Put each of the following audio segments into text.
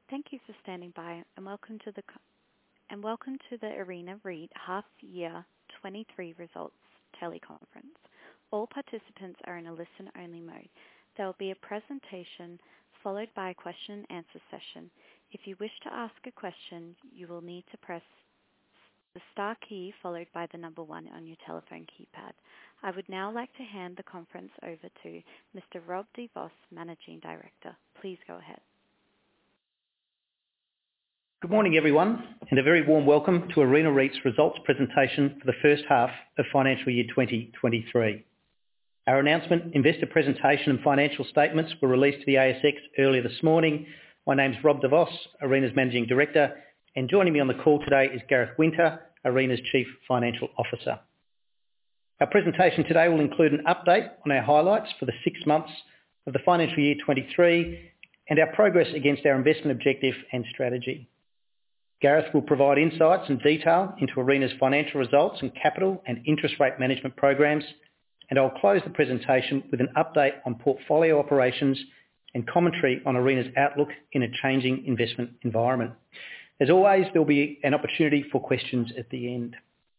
Thank you for standing by, and welcome to the Arena REIT Half Year 23 Results Teleconference. All participants are in a listen-only mode. There will be a presentation followed by a question and answer session. If you wish to ask a question, you will need to press the star key followed by the number 1 on your telephone keypad. I would now like to hand the conference over to Mr. Rob de Vos, Managing Director. Please go ahead. Good morning, everyone, and a very warm welcome to Arena REIT's results presentation for the first half of financial year 2023. Our announcement, investor presentation and financial statements were released to the ASX earlier this morning. My name's Rob de Vos, Arena's Managing Director, and joining me on the call today is Gareth Winter, Arena's Chief Financial Officer. Our presentation today will include an update on our highlights for the 6 months of the financial year 23 and our progress against our investment objective and strategy. Gareth will provide insights and detail into Arena's financial results and capital and interest rate management programs, and I'll close the presentation with an update on portfolio operations and commentary on Arena's outlook in a changing investment environment. As always, there'll be an opportunity for questions at the end.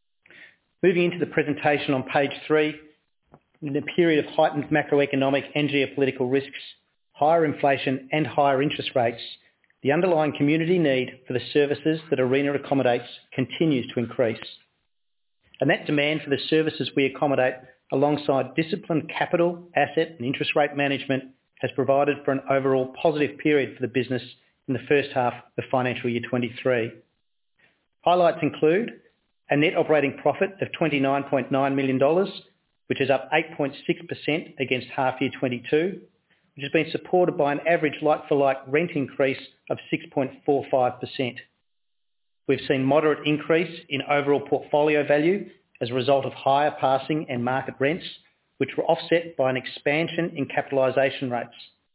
Moving into the presentation on page 3, in a period of heightened macroeconomic and geopolitical risks, higher inflation and higher interest rates, the underlying community need for the services that Arena accommodates continues to increase. And that demand for the services we accommodate alongside disciplined capital, asset and interest rate management has provided for an overall positive period for the business in the first half of financial year 23. Highlights include a net operating profit of $29.9 million, which is up 8.6% against half year 22, which has been supported by an average like-for-like rent increase of 6.45%. We've seen moderate increase in overall portfolio value as a result of higher passing and market rents, which were offset by an expansion in capitalisation rates.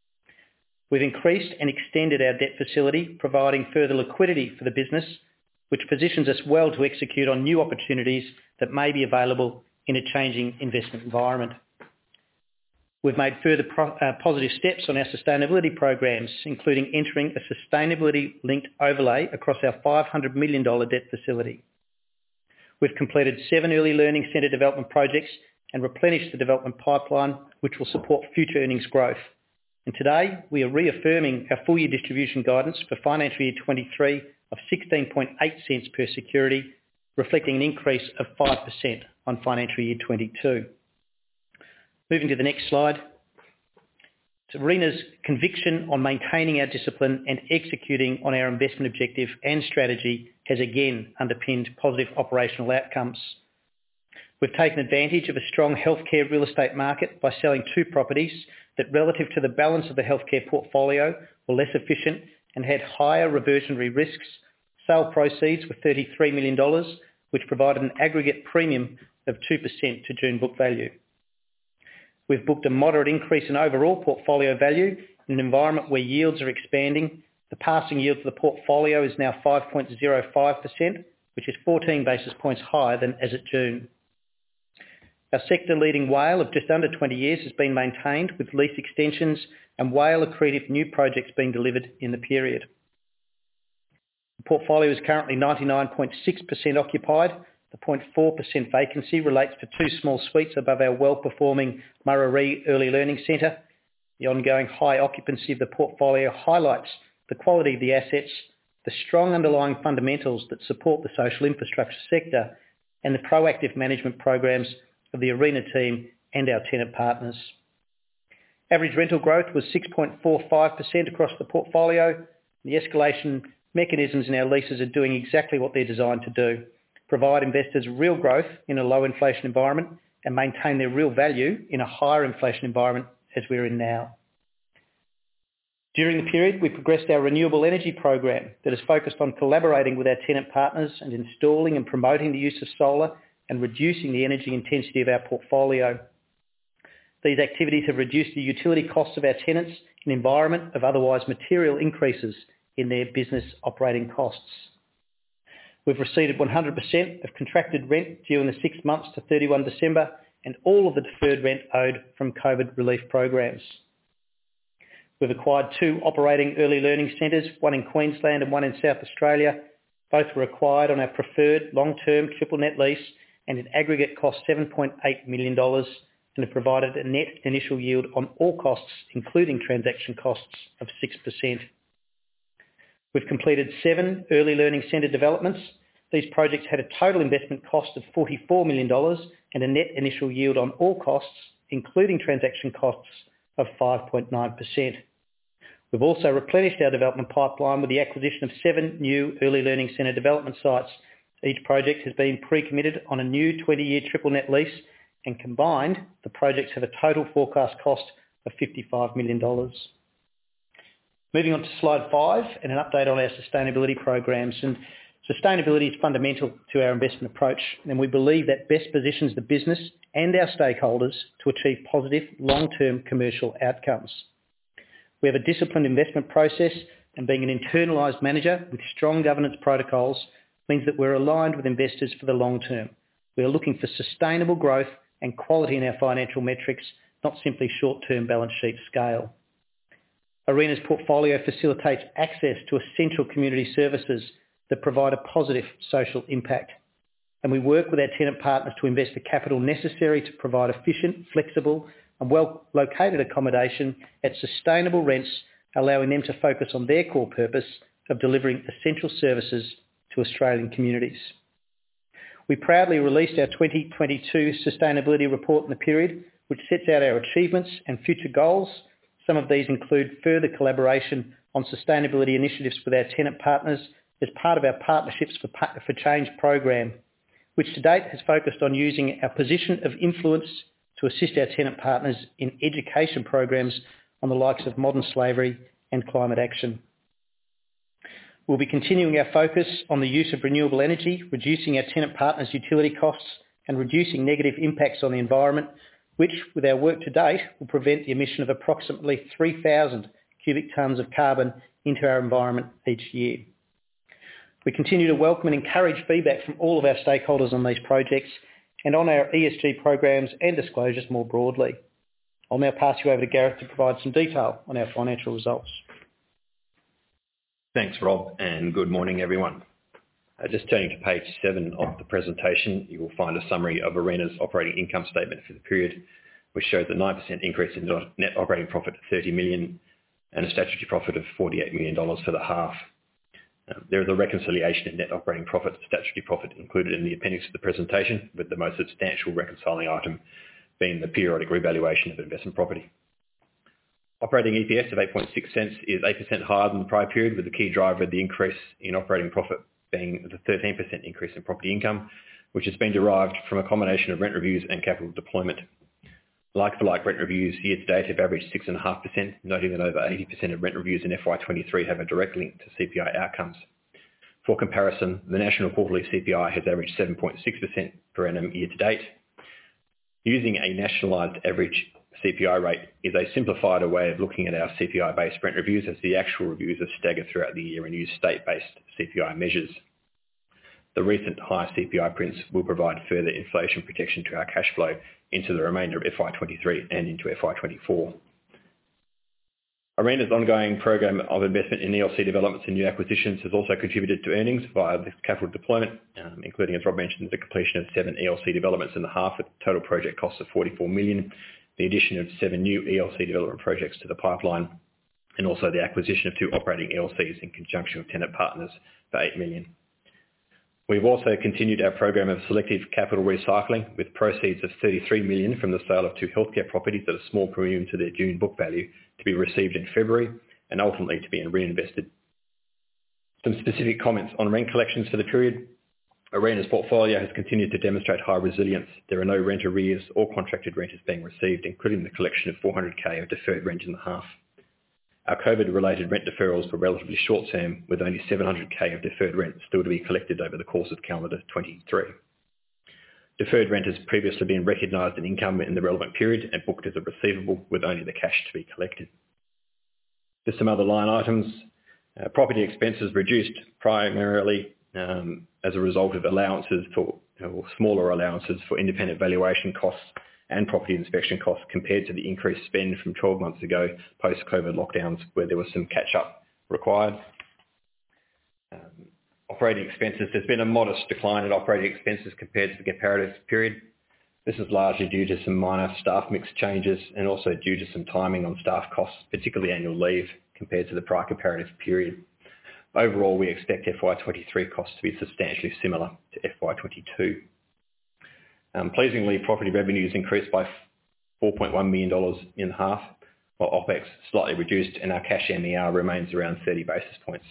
We've increased and extended our debt facility, providing further liquidity for the business, which positions us well to execute on new opportunities that may be available in a changing investment environment. We've made further positive steps on our sustainability programs, including entering a sustainability-linked overlay across our $500 million debt facility. We've completed 7 early learning centre development projects and replenished the development pipeline, which will support future earnings growth. And today, we are reaffirming our full-year distribution guidance for financial year 23 of 16.8 cents per security, reflecting an increase of 5% on financial year 22. Moving to the next slide. So Arena's conviction on maintaining our discipline and executing on our investment objective and strategy has again underpinned positive operational outcomes. We've taken advantage of a strong healthcare real estate market by selling 2 properties that, relative to the balance of the healthcare portfolio, were less efficient and had higher reversionary risks. Sale proceeds were $33 million, which provided an aggregate premium of 2% to June book value. We've booked a moderate increase in overall portfolio value in an environment where yields are expanding. The passing yield for the portfolio is now 5.05%, which is 14 basis points higher than as at June. Our sector-leading WALE of just under 20 years has been maintained, with lease extensions and WALE accretive new projects being delivered in the period. The portfolio is currently 99.6% occupied. The 0.4% vacancy relates to 2 small suites above our well-performing Murarrie Early Learning Centre. The ongoing high occupancy of the portfolio highlights the quality of the assets, the strong underlying fundamentals that support the social infrastructure sector, and the proactive management programs of the Arena team and our tenant partners. Average rental growth was 6.45% across the portfolio. The escalation mechanisms in our leases are doing exactly what they're designed to do: provide investors real growth in a low inflation environment and maintain their real value in a higher inflation environment as we're in now. During the period, we progressed our renewable energy program that is focused on collaborating with our tenant partners and installing and promoting the use of solar and reducing the energy intensity of our portfolio. These activities have reduced the utility costs of our tenants in an environment of otherwise material increases in their business operating costs. We've received 100% of contracted rent during the 6 months to 31 December and all of the deferred rent owed from COVID relief programs. We've acquired 2 operating early learning centres, one in Queensland and one in South Australia. Both were acquired on our preferred long-term triple net lease and in aggregate cost $7.8 million and have provided a net initial yield on all costs, including transaction costs, of 6%. We've completed 7 early learning centre developments. These projects had a total investment cost of $44 million and a net initial yield on all costs, including transaction costs, of 5.9%. We've also replenished our development pipeline with the acquisition of 7 new early learning centre development sites. Each project has been pre-committed on a new 20-year triple net lease, and combined, the projects have a total forecast cost of $55 million. Moving on to slide 5 and an update on our sustainability programs. And sustainability is fundamental to our investment approach, and we believe that best positions the business and our stakeholders to achieve positive long-term commercial outcomes. We have a disciplined investment process, and being an internalised manager with strong governance protocols means that we're aligned with investors for the long term. We are looking for sustainable growth and quality in our financial metrics, not simply short-term balance sheet scale. Arena's portfolio facilitates access to essential community services that provide a positive social impact. And we work with our tenant partners to invest the capital necessary to provide efficient, flexible and well-located accommodation at sustainable rents, allowing them to focus on their core purpose of delivering essential services to Australian communities. We proudly released our 2022 sustainability report in the period, which sets out our achievements and future goals. Some of these include further collaboration on sustainability initiatives with our tenant partners as part of our Partnerships for Change program, which to date has focused on using our position of influence to assist our tenant partners in education programs on the likes of modern slavery and climate action. We'll be continuing our focus on the use of renewable energy, reducing our tenant partners' utility costs and reducing negative impacts on the environment, which, with our work to date, will prevent the emission of approximately 3,000 cubic tonnes of carbon into our environment each year. We continue to welcome and encourage feedback from all of our stakeholders on these projects and on our ESG programs and disclosures more broadly. I'll now pass you over to Gareth to provide some detail on our financial results. Thanks, Rob, and good morning, everyone. Just turning to page 7 of the presentation, you will find a summary of Arena's operating income statement for the period, which shows a 9% increase in net operating profit to $30 million and a statutory profit of $48 million for the half. There is a reconciliation in net operating profit to statutory profit included in the appendix of the presentation, with the most substantial reconciling item being the periodic revaluation of investment property. Operating EPS of 8.6 cents is 8% higher than the prior period, with the key driver of the increase in operating profit being the 13% increase in property income, which has been derived from a combination of rent reviews and capital deployment. Like-for-like rent reviews year to date have averaged 6.5%, noting that over 80% of rent reviews in FY23 have a direct link to CPI outcomes. For comparison, the national quarterly CPI has averaged 7.6% per annum year to date. Using a nationalised average CPI rate is a simplified way of looking at our CPI-based rent reviews, as the actual reviews are staggered throughout the year and use state-based CPI measures. The recent high CPI prints will provide further inflation protection to our cash flow into the remainder of FY23 and into FY24. Arena's ongoing program of investment in ELC developments and new acquisitions has also contributed to earnings via this capital deployment, including, as Rob mentioned, the completion of 7 ELC developments in the half with total project costs of $44 million, the addition of 7 new ELC development projects to the pipeline, and also the acquisition of 2 operating ELCs in conjunction with tenant partners for $8 million. We've also continued our program of selective capital recycling with proceeds of $33 million from the sale of 2 healthcare properties at a small premium to their June book value to be received in February and ultimately to be reinvested. Some specific comments on rent collections for the period. Arena's portfolio has continued to demonstrate high resilience. There are no rent arrears or contracted renters being received, including the collection of $400,000 of deferred rent in the half. Our COVID-related rent deferrals were relatively short-term, with only $700,000 of deferred rent still to be collected over the course of calendar 23. Deferred rent has previously been recognised in income in the relevant period and booked as a receivable, with only the cash to be collected. Just some other line items. Property expenses reduced primarily as a result of allowances for, or smaller allowances for independent valuation costs and property inspection costs compared to the increased spend from 12 months ago post-COVID lockdowns where there was some catch-up required. Operating expenses, there's been a modest decline in operating expenses compared to the comparative period. This is largely due to some minor staff mix changes and also due to some timing on staff costs, particularly annual leave, compared to the prior comparative period. Overall, we expect FY23 costs to be substantially similar to FY22. Pleasingly, property revenues increased by $4.1 million in half, while OPEX slightly reduced and our cash MER remains around 30 basis points.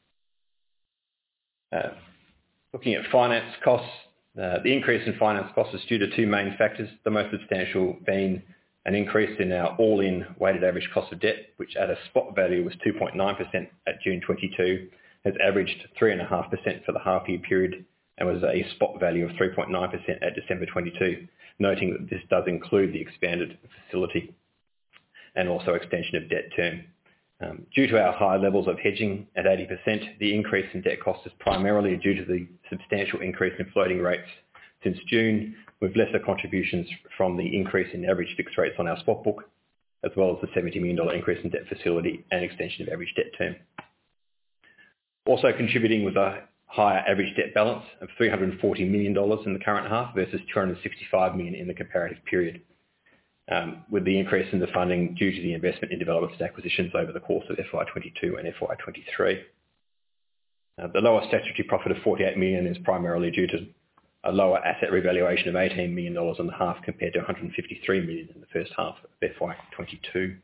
Looking at finance costs, the increase in finance costs is due to two main factors, the most substantial being an increase in our all-in weighted average cost of debt, which at a spot value was 2.9% at June 22, has averaged 3.5% for the half-year period and was a spot value of 3.9% at December 22, noting that this does include the expanded facility and also extension of debt term. Due to our high levels of hedging at 80%, the increase in debt cost is primarily due to the substantial increase in floating rates since June, with lesser contributions from the increase in average fixed rates on our spot book, as well as the $70 million increase in debt facility and extension of average debt term. Also contributing was a higher average debt balance of $340 million in the current half versus $265 million in the comparative period, with the increase in the funding due to the investment in developments and acquisitions over the course of FY22 and FY23. The lower statutory profit of $48 million is primarily due to a lower asset revaluation of $18 million in the half compared to $153 million in the first half of FY22.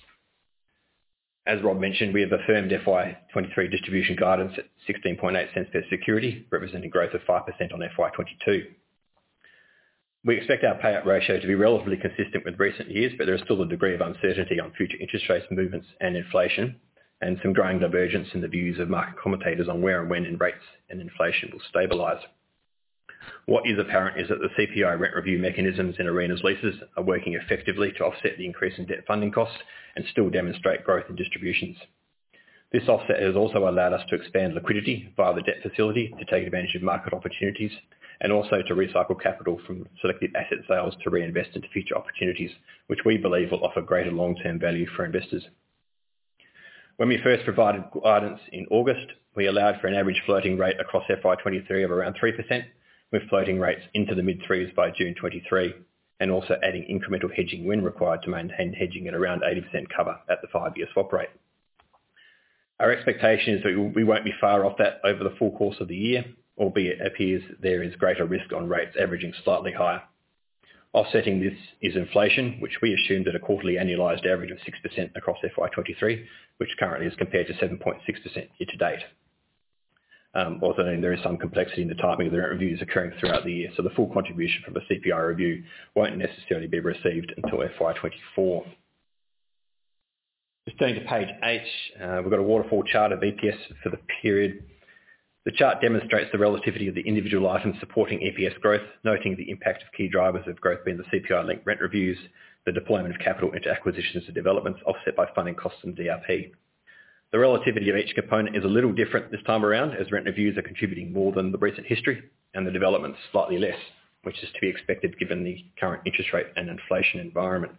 As Rob mentioned, we have affirmed FY23 distribution guidance at 16.8 cents per security, representing growth of 5% on FY22. We expect our payout ratio to be relatively consistent with recent years, but there is still a degree of uncertainty on future interest rates movements and inflation, and some growing divergence in the views of market commentators on where and when rates and inflation will stabilise. What is apparent is that the CPI rent review mechanisms in Arena's leases are working effectively to offset the increase in debt funding costs and still demonstrate growth in distributions. This offset has also allowed us to expand liquidity via the debt facility to take advantage of market opportunities and also to recycle capital from selected asset sales to reinvest into future opportunities, which we believe will offer greater long-term value for investors. When we first provided guidance in August, we allowed for an average floating rate across FY23 of around 3%, with floating rates into the mid-threes by June 23, and also adding incremental hedging when required to maintain hedging at around 80% cover at the 5-year swap rate. Our expectation is that we won't be far off that over the full course of the year, albeit it appears there is greater risk on rates averaging slightly higher. Offsetting this is inflation, which we assumed at a quarterly annualised average of 6% across FY23, which currently is compared to 7.6% year to date. Also, there is some complexity in the timing of the rent reviews occurring throughout the year, so the full contribution from the CPI review won't necessarily be received until FY24. Just turning to page 8, we've got a waterfall chart of EPS for the period. The chart demonstrates the relativity of the individual items supporting EPS growth, noting the impact of key drivers of growth being the CPI-linked rent reviews, the deployment of capital into acquisitions and developments offset by funding costs and DRP. The relativity of each component is a little different this time around, as rent reviews are contributing more than the recent history and the developments slightly less, which is to be expected given the current interest rate and inflation environment.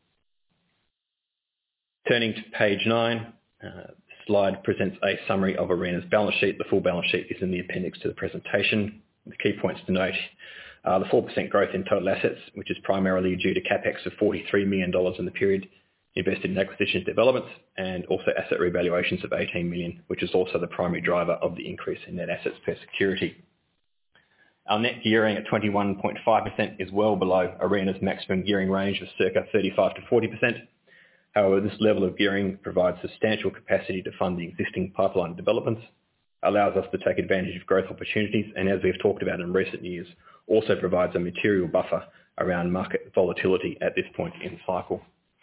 Turning to page 9, the slide presents a summary of Arena's balance sheet. The full balance sheet is in the appendix to the presentation. The key points to note are the 4% growth in total assets, which is primarily due to CapEx of $43 million in the period, invested in acquisitions developments, and also asset revaluations of $18 million, which is also the primary driver of the increase in net assets per security. Our net gearing at 21.5% is well below Arena's maximum gearing range of circa 35 to 40%. However, this level of gearing provides substantial capacity to fund the existing pipeline developments, allows us to take advantage of growth opportunities, and as we've talked about in recent years, also provides a material buffer around market volatility at this point in the cycle.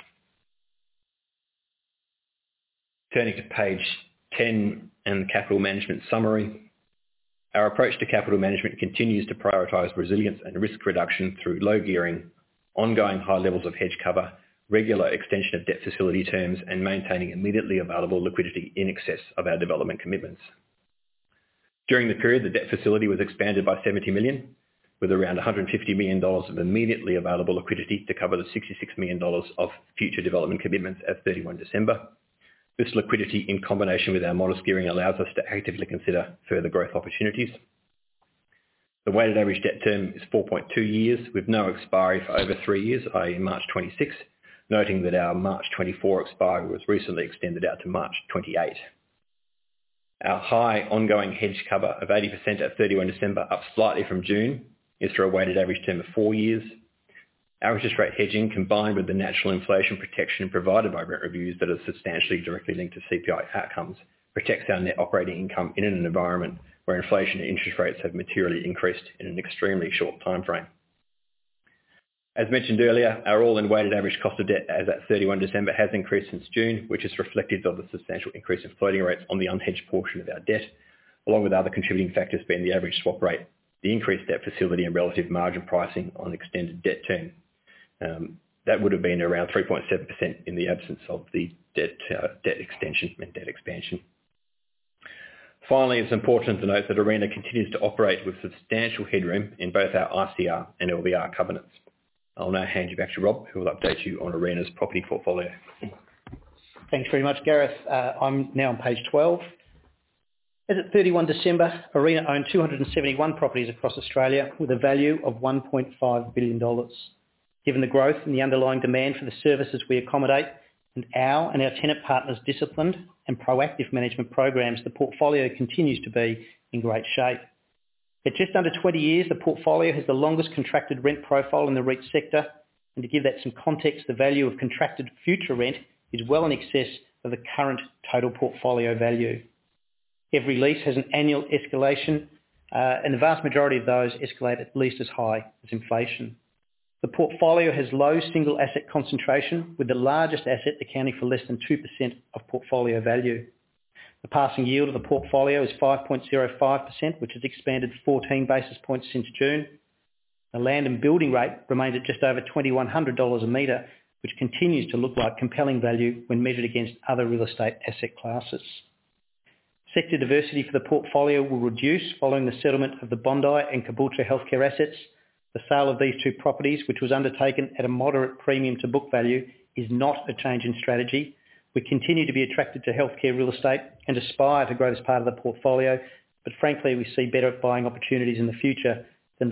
Turning to page 10 and the capital management summary. Our approach to capital management continues to prioritise resilience and risk reduction through low gearing, ongoing high levels of hedge cover, regular extension of debt facility terms, and maintaining immediately available liquidity in excess of our development commitments. During the period, the debt facility was expanded by $70 million, with around $150 million of immediately available liquidity to cover the $66 million of future development commitments at 31 December. This liquidity, in combination with our modest gearing, allows us to actively consider further growth opportunities. The weighted average debt term is 4.2 years, with no expiry for over 3 years, i.e. March 26, noting that our March 24 expiry was recently extended out to March 28. Our high ongoing hedge cover of 80% at 31 December, up slightly from June, is for a weighted average term of 4 years. Our interest rate hedging, combined with the natural inflation protection provided by rent reviews that are substantially directly linked to CPI outcomes, protects our net operating income in an environment where inflation and interest rates have materially increased in an extremely short time frame. As mentioned earlier, our all-in weighted average cost of debt as at 31 December has increased since June, which is reflective of the substantial increase in floating rates on the unhedged portion of our debt, along with other contributing factors being the average swap rate, the increased debt facility and relative margin pricing on extended debt term. That would have been around 3.7% in the absence of the debt extension and debt expansion. Finally, it's important to note that Arena continues to operate with substantial headroom in both our ICR and LVR covenants. I'll now hand you back to Rob, who will update you on Arena's property portfolio. Thanks very much, Gareth. I'm now on page 12. As at 31 December, Arena owned 271 properties across Australia with a value of $1.5 billion. Given the growth in the underlying demand for the services we accommodate and our tenant partners' disciplined and proactive management programs, the portfolio continues to be in great shape. At just under 20 years, the portfolio has the longest contracted rent profile in the REIT sector, and to give that some context, the value of contracted future rent is well in excess of the current total portfolio value. Every lease has an annual escalation, and the vast majority of those escalate at least as high as inflation. The portfolio has low single asset concentration, with the largest asset accounting for less than 2% of portfolio value. The passing yield of the portfolio is 5.05%, which has expanded 14 basis points since June. The land and building rate remains at just over $2,100 a metre, which continues to look like compelling value when measured against other real estate asset classes. Sector diversity for the portfolio will reduce following the settlement of the Bondi and Caboolture healthcare assets. The sale of these two properties, which was undertaken at a moderate premium to book value, is not a change in strategy. We continue to be attracted to healthcare real estate and aspire to grow this part of the portfolio, but frankly we see better buying opportunities in the future than the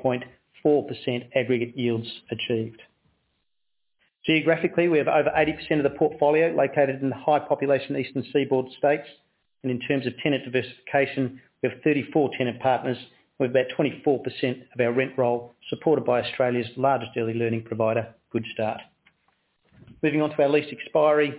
4.4% aggregate yields achieved. Geographically, we have over 80% of the portfolio located in the high population eastern seaboard states, and in terms of tenant diversification, we have 34 tenant partners with about 24% of our rent roll supported by Australia's largest early learning provider, Goodstart. Moving on to our lease expiry.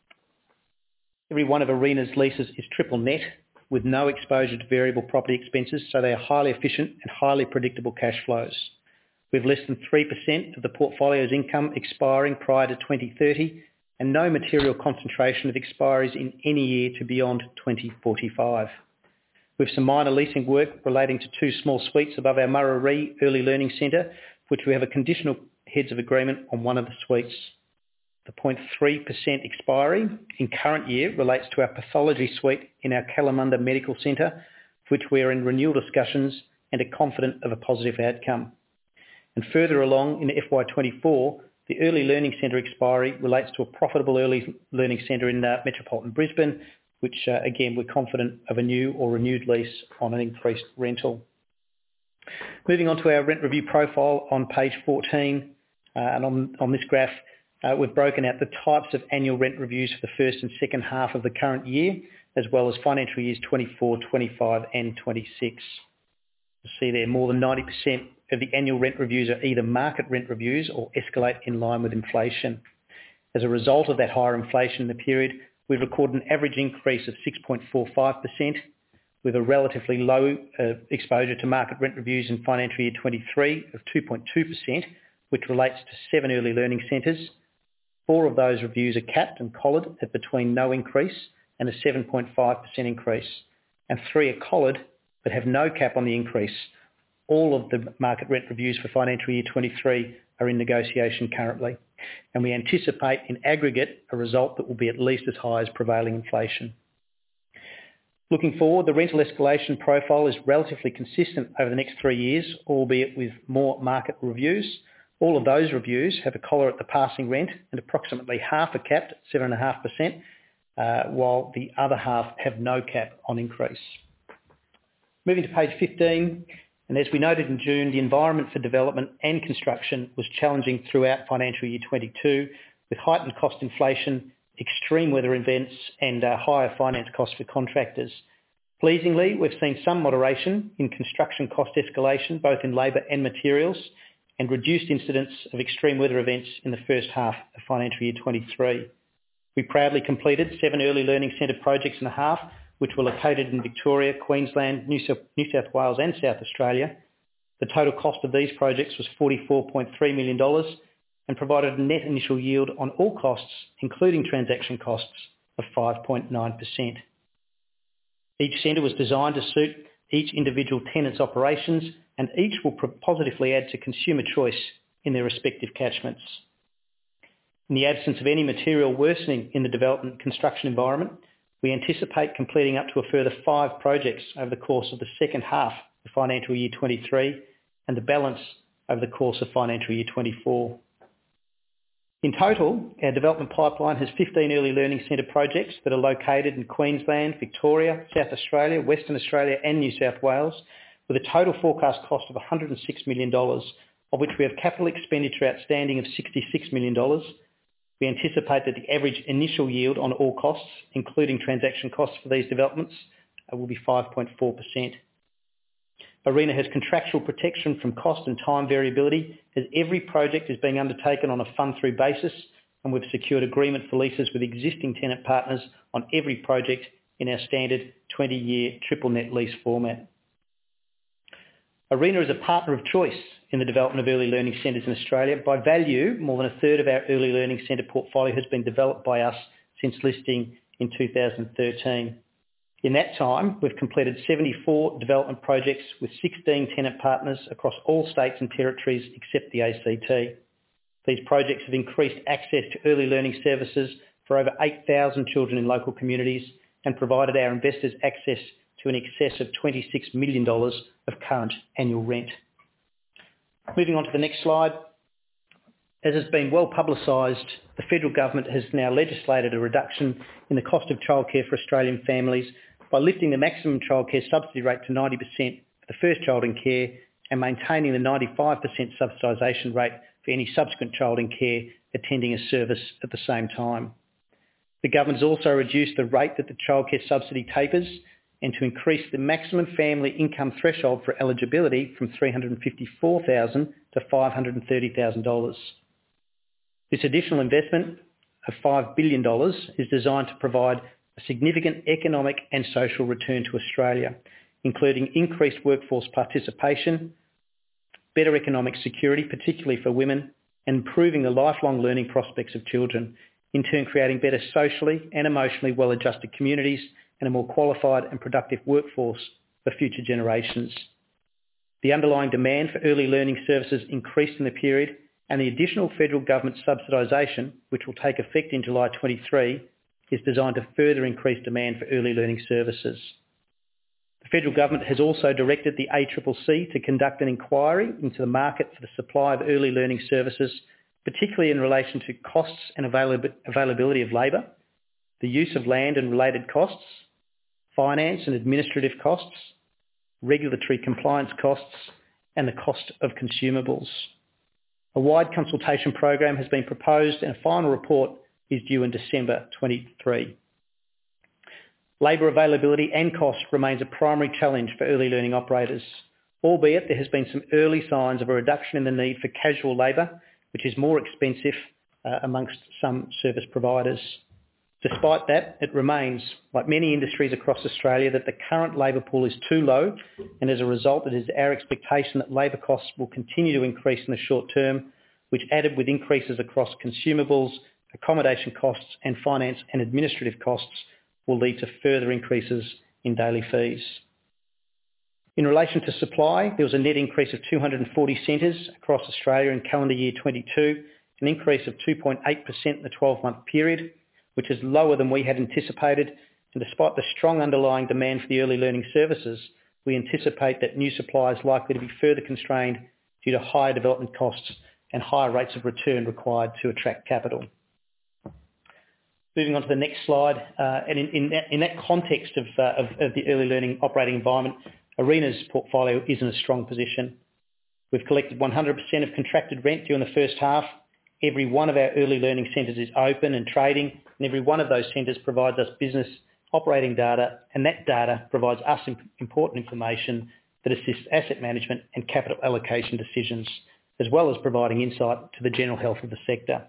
Every one of Arena's leases is triple net with no exposure to variable property expenses, so they are highly efficient and highly predictable cash flows. We have less than 3% of the portfolio's income expiring prior to 2030 and no material concentration of expiries in any year to beyond 2045. With some minor leasing work relating to two small suites above our Murarrie Early Learning Centre, for which we have a conditional heads of agreement on one of the suites. The 0.3% expiry in current year relates to our pathology suite in our Kalamunda Medical Centre, for which we are in renewal discussions and are confident of a positive outcome. And further along in FY24, the Early Learning Centre expiry relates to a profitable early learning centre in metropolitan Brisbane, which again we're confident of a new or renewed lease on an increased rental. Moving on to our rent review profile on page 14, and on this graph we've broken out the types of annual rent reviews for the first and second half of the current year, as well as financial years 24, 25 and 26. You'll see there more than 90% of the annual rent reviews are either market rent reviews or escalate in line with inflation. As a result of that higher inflation in the period, we've recorded an average increase of 6.45%, with a relatively low exposure to market rent reviews in financial year 23 of 2.2%, which relates to 7 early learning centres. 4 of those reviews are capped and collared at between no increase and a 7.5% increase, and 3 are collared but have no cap on the increase. All of the market rent reviews for financial year 23 are in negotiation currently, and we anticipate in aggregate a result that will be at least as high as prevailing inflation. Looking forward, the rental escalation profile is relatively consistent over the next 3 years, albeit with more market reviews. All of those reviews have a collar at the passing rent and approximately half are capped at 7.5%, while the other half have no cap on increase. Moving to page 15, and as we noted in June, the environment for development and construction was challenging throughout financial year 22, with heightened cost inflation, extreme weather events and higher finance costs for contractors. Pleasingly, we've seen some moderation in construction cost escalation, both in labour and materials, and reduced incidents of extreme weather events in the first half of financial year 23. We proudly completed 7 early learning centre projects in the half, which were located in Victoria, Queensland, New South Wales and South Australia. The total cost of these projects was $44.3 million and provided a net initial yield on all costs, including transaction costs, of 5.9%. Each centre was designed to suit each individual tenant's operations, and each will positively add to consumer choice in their respective catchments. In the absence of any material worsening in the development and construction environment, we anticipate completing up to a further 5 projects over the course of the second half of financial year 23 and the balance over the course of financial year 24. In total, our development pipeline has 15 early learning centre projects that are located in Queensland, Victoria, South Australia, Western Australia and New South Wales, with a total forecast cost of $106 million, of which we have capital expenditure outstanding of $66 million. We anticipate that the average initial yield on all costs, including transaction costs for these developments, will be 5.4%. Arena has contractual protection from cost and time variability, as every project is being undertaken on a fund-through basis, and we've secured agreement for leases with existing tenant partners on every project in our standard 20-year triple net lease format. Arena is a partner of choice in the development of early learning centres in Australia. By value, more than a third of our early learning centre portfolio has been developed by us since listing in 2013. In that time, we've completed 74 development projects with 16 tenant partners across all states and territories except the ACT. These projects have increased access to early learning services for over 8,000 children in local communities and provided our investors access to an excess of $26 million of current annual rent. Moving on to the next slide. As has been well publicised, the federal government has now legislated a reduction in the cost of childcare for Australian families by lifting the maximum childcare subsidy rate to 90% for the first child in care and maintaining the 95% subsidisation rate for any subsequent child in care attending a service at the same time. The government has also reduced the rate that the childcare subsidy tapers and to increase the maximum family income threshold for eligibility from $354,000 to $530,000. This additional investment of $5 billion is designed to provide a significant economic and social return to Australia, including increased workforce participation, better economic security, particularly for women, and improving the lifelong learning prospects of children, in turn creating better socially and emotionally well-adjusted communities and a more qualified and productive workforce for future generations. The underlying demand for early learning services increased in the period, and the additional federal government subsidisation, which will take effect in July 23, is designed to further increase demand for early learning services. The federal government has also directed the ACCC to conduct an inquiry into the market for the supply of early learning services, particularly in relation to costs and availability of labour, the use of land and related costs, finance and administrative costs, regulatory compliance costs, and the cost of consumables. A wide consultation program has been proposed and a final report is due in December 23. Labour availability and cost remains a primary challenge for early learning operators, albeit there has been some early signs of a reduction in the need for casual labour, which is more expensive amongst some service providers. Despite that, it remains, like many industries across Australia, that the current labour pool is too low, and as a result it is our expectation that labour costs will continue to increase in the short term, which added with increases across consumables, accommodation costs and finance and administrative costs will lead to further increases in daily fees. In relation to supply, there was a net increase of 240 centres across Australia in calendar year 22, an increase of 2.8% in the 12-month period, which is lower than we had anticipated and despite the strong underlying demand for the early learning services, we anticipate that new supply is likely to be further constrained due to higher development costs and higher rates of return required to attract capital. Moving on to the next slide, and in that context of the early learning operating environment, Arena's portfolio is in a strong position. We've collected 100% of contracted rent during the first half. Every one of our early learning centres is open and trading, and every one of those centres provides us business operating data, and that data provides us important information that assists asset management and capital allocation decisions, as well as providing insight to the general health of the sector.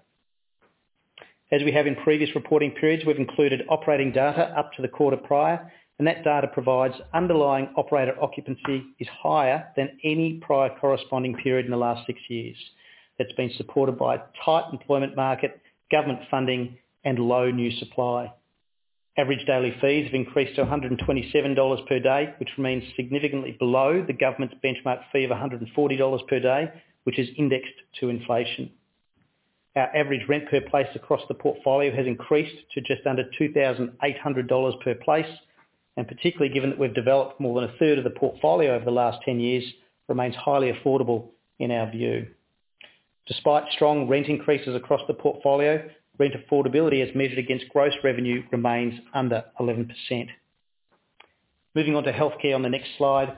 As we have in previous reporting periods, we've included operating data up to the quarter prior, and that data provides underlying operator occupancy is higher than any prior corresponding period in the last 6 years. That's been supported by a tight employment market, government funding and low new supply. Average daily fees have increased to $127 per day, which remains significantly below the government's benchmark fee of $140 per day, which is indexed to inflation. Our average rent per place across the portfolio has increased to just under $2,800 per place, and particularly given that we've developed more than a third of the portfolio over the last 10 years, remains highly affordable in our view. Despite strong rent increases across the portfolio, rent affordability as measured against gross revenue remains under 11%. Moving on to healthcare on the next slide.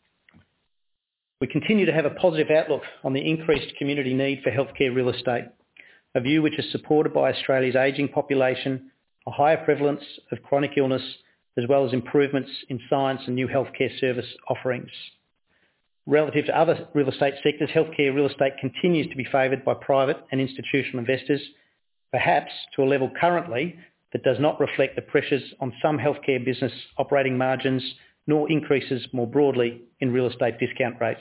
We continue to have a positive outlook on the increased community need for healthcare real estate, a view which is supported by Australia's ageing population, a higher prevalence of chronic illness, as well as improvements in science and new healthcare service offerings. Relative to other real estate sectors, healthcare real estate continues to be favoured by private and institutional investors, perhaps to a level currently that does not reflect the pressures on some healthcare business operating margins, nor increases more broadly in real estate discount rates.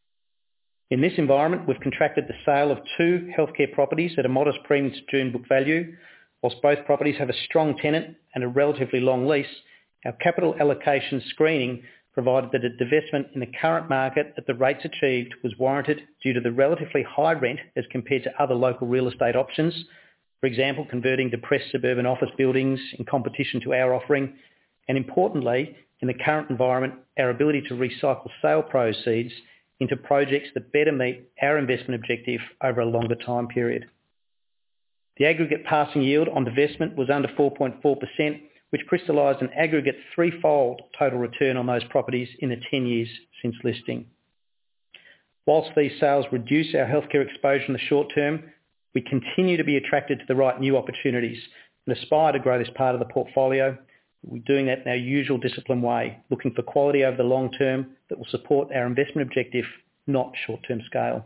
In this environment, we've contracted the sale of 2 healthcare properties at a modest premium to June book value. Whilst both properties have a strong tenant and a relatively long lease, our capital allocation screening provided that a divestment in the current market at the rates achieved was warranted due to the relatively high rent as compared to other local real estate options. For example, converting depressed suburban office buildings in competition to our offering, and importantly, in the current environment, our ability to recycle sale proceeds into projects that better meet our investment objective over a longer time period. The aggregate passing yield on divestment was under 4.4%, which crystallised an aggregate 3-fold total return on those properties in the 10 years since listing. Whilst these sales reduce our healthcare exposure in the short term, we continue to be attracted to the right new opportunities and aspire to grow this part of the portfolio. We're doing that in our usual disciplined way, looking for quality over the long term that will support our investment objective, not short-term scale.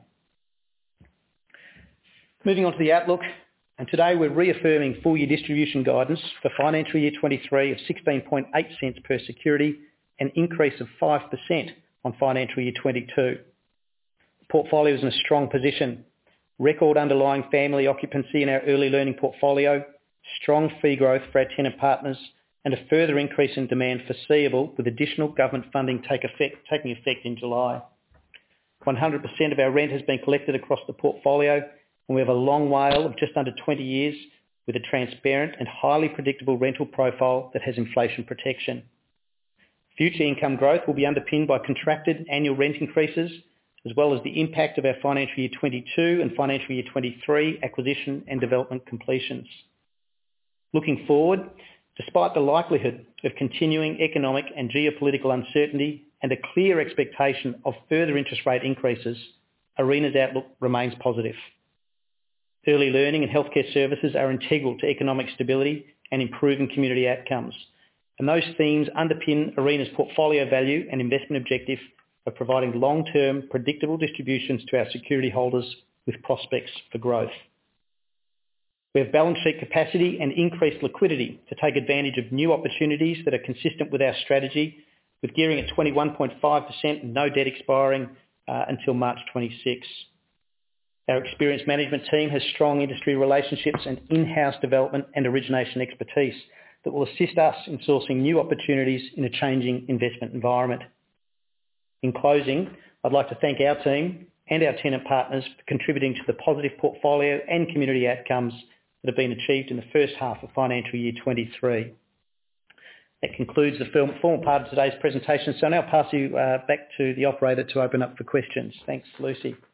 Moving on to the outlook, and today we're reaffirming full-year distribution guidance for financial year 23 of 16.8 cents per security, an increase of 5% on financial year 22. The portfolio is in a strong position. Record underlying family occupancy in our early learning portfolio, strong fee growth for our tenant partners, and a further increase in demand foreseeable with additional government funding taking effect in July. 100% of our rent has been collected across the portfolio, and we have a long WALE of just under 20 years with a transparent and highly predictable rental profile that has inflation protection. Future income growth will be underpinned by contracted annual rent increases, as well as the impact of our financial year 22 and financial year 23 acquisition and development completions. Looking forward, despite the likelihood of continuing economic and geopolitical uncertainty and a clear expectation of further interest rate increases, Arena's outlook remains positive. Early learning and healthcare services are integral to economic stability and improving community outcomes, and those themes underpin Arena's portfolio value and investment objective of providing long-term predictable distributions to our security holders with prospects for growth. We have balance sheet capacity and increased liquidity to take advantage of new opportunities that are consistent with our strategy, with gearing at 21.5% and no debt expiring until March 26. Our experienced management team has strong industry relationships and in-house development and origination expertise that will assist us in sourcing new opportunities in a changing investment environment. In closing, I'd like to thank our team and our tenant partners for contributing to the positive portfolio and community outcomes that have been achieved in the first half of financial year 23. That concludes the formal part of today's presentation. So I'll now pass you back to the operator to open up for questions. Thanks, Lucy.